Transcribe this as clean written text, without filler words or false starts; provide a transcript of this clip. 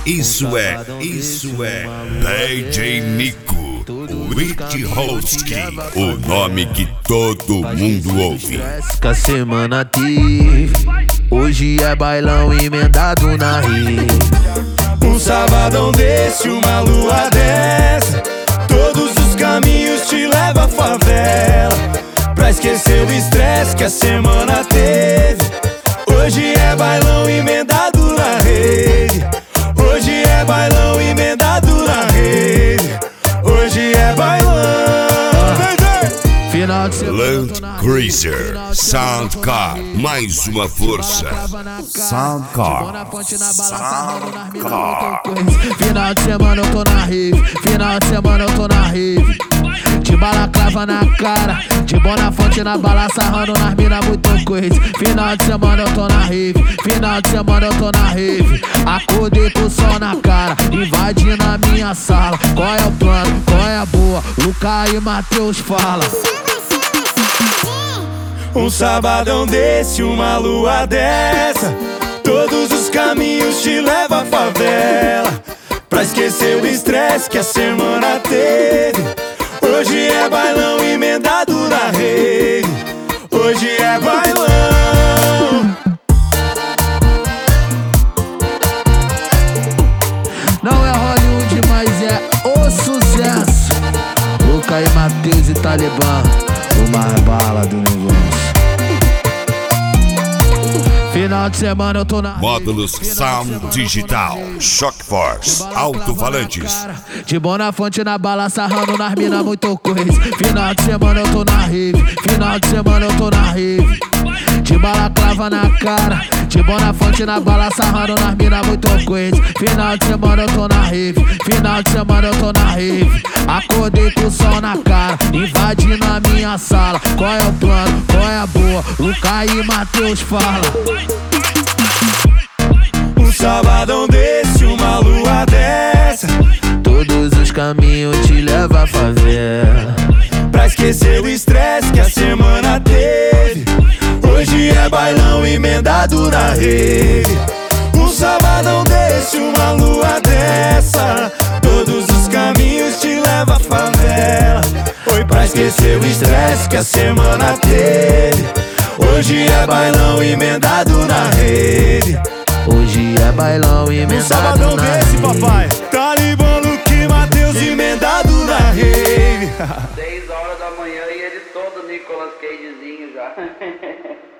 Isso é DJ Nico, o It Host, o nome que todo mundo ouve. Que a semana teve, hoje é bailão emendado na rede. Um sabadão desse, uma lua dessa, todos os caminhos te levam à favela, pra esquecer o estresse que a semana teve. Hoje é bailão emendado na rede. Hoje é bailão emendado na rede. Hoje é bailão. Final de semana Land Cruiser, Soundcar, mais uma força. Soundcar. Final de semana eu tô na rave. Final de semana eu tô na rave. De balaclava na cara, de Bonafonte na bala, sarrando nas mina muito coisa. Final de semana eu tô na rave. Final de semana eu tô na rave. Acordei com o sol na cara, invadindo a minha sala. Qual é o plano? Qual é a boa? Luca e Matheus fala. Um sabadão desse, uma lua dessa, todos os caminhos te levam à favela, pra esquecer o estresse que a semana teve. Hoje é bailão emendado na rede. Hoje é bailão. Não é Hollywood, mas é o sucesso. Luca e Matheus e Talibã, o mais bala do negócio. Final de semana eu tô na Módulos Sound Digital, Shock Force, alto-falantes. De Bonafonte na bala, sarrando nas mina muito coisa. Final de semana eu tô na rave. Final de semana eu tô na rave. De balaclava na cara, de Bonafonte na bala, sarrando nas mina muito coisa. Final de semana eu tô na rave. Final de semana eu tô na rave. Acordei com o sol na cara, invadindo a minha sala. Qual é o plano? Qual é a boa? Luca e Matheus fala. Um sabadão desse, uma lua dessa, todos os caminhos te levam à favela, pra esquecer o estresse que a semana teve. Hoje é bailão emendado na rede. Um sabadão desse, uma lua dessa, todos os caminhos te levam à favela, foi pra esquecer o estresse que a semana teve. Hoje é bailão emendado na rede. Hoje é bailão emendado sabadão na desse, rede. papai. Talibã, Luca e Matheus emendado na rede. 6 horas da manhã e ele todo Nicolas Cagezinho já.